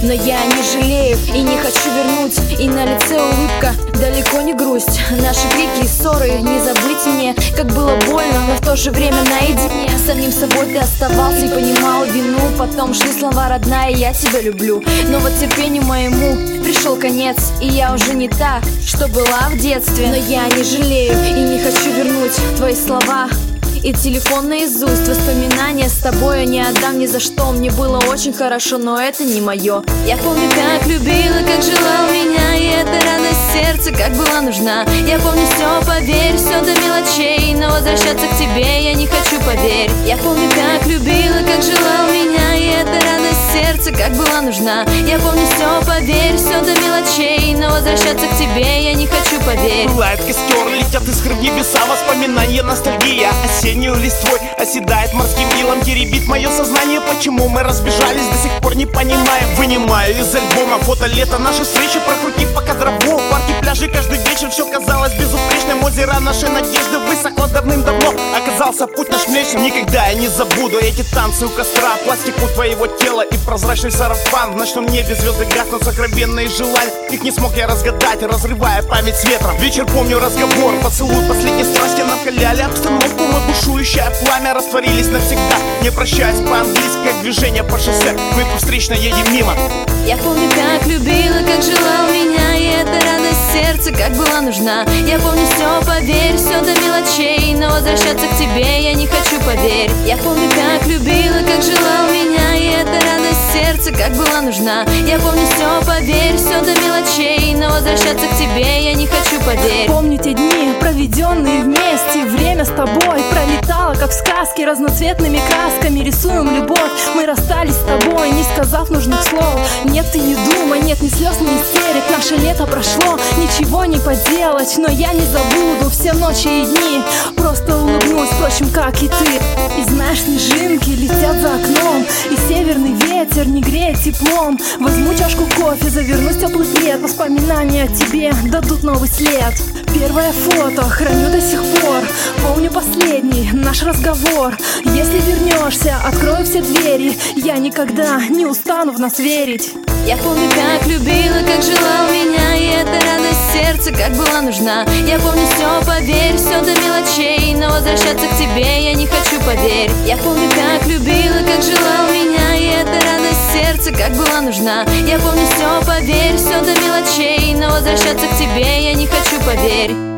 Но я не жалею и не хочу вернуть. И на лице улыбка, далеко не грусть. Наши крики и ссоры, не забыть мне, как было больно, но в то же время наедине. С самим собой ты оставался и понимал вину. Потом шли слова: родная, я тебя люблю. Но вот терпению моему пришел конец, и я уже не та, что была в детстве. Но я не жалею и не хочу вернуть твои слова и телефон наизусть. Воспоминания с тобой я не отдам ни за что. Мне было очень хорошо, но это не мое. Я помню, как любила, как желал меня, и эта радость сердца как была нужна. Я помню все, поверь, все до мелочей, но возвращаться к тебе я не хочу, поверь. Я помню, как любила, как желал меня, и эта радость сердца как была нужна. Я помню все, поверь, все до мелочей, но возвращаться к тебе я не хочу, поверь. Пылает костер, летят искры в небеса, воспоминания, ностальгия. Осеннюю листвой оседает морским илом, теребит мое сознание. Почему мы разбежались, до сих пор не понимаем. Вынимаю из альбома фото лета, наши встречи прокрутив по кадрову. Парки, пляжи, каждый вечер все казалось безупречным. Озеро нашей надежды высохло давным-давно. Оказался путь наш млечным. Никогда я не забуду эти танцы у костра, пластику твоего тела и прозрачный сарафан. В ночном небе звезды гаснут, сокровенные желания. Их не смог я разгадать, разрывая память с ветром. Вечер помню разговор, поцелуй, последней страсти накаляли обстановку. Мы бушующее пламя растворились навсегда. Не прощаясь по-английски, как движение по шоссе, мы повстречно едем мимо. Я помню, как любила, как желал меня, и эта радость сердца как была нужна. Я помню все, поверь, все до мелочей, но возвращаться к тебе я не хочу, поверь. Я помню, как любила, как желал меня, и эта радость сердца как была нужна. Я помню все, поверь, все до мелочей, но возвращаться к тебе я не хочу, поверь. Помню те дни, проведенные вместе, время с тобой пролетало, как в сказке, разноцветными красками рисуем любовь. Мы расстались с тобой, не сказав нужных слов. Нет, ты не думай, нет ни слез, ни истерик. Наше лето прошло, ничего не поделать, но я не забуду все ночи и дни. Просто улыбнусь, впрочем, как и ты. И знаешь, снежинки летят за окном, и северный ветер не греет теплом. Возьму чашку кофе, завернусь в теплый плед. Воспоминания о тебе дадут новый след. Первое фото храню до сих пор. Помню последний наш разговор. Если вернешься, открою все двери. Я никогда не устану в нас верить. Я помню, как любила, как желал меня, и эта радость сердца как была нужна. Я помню все, поверь, все до мелочей, но возвращаться к тебе я не хочу, поверь. Я помню, как любила, как желал меня, и эта радость сердца как была нужна. Я помню все, поверь, все до мелочей, но возвращаться к тебе я не хочу, поверь.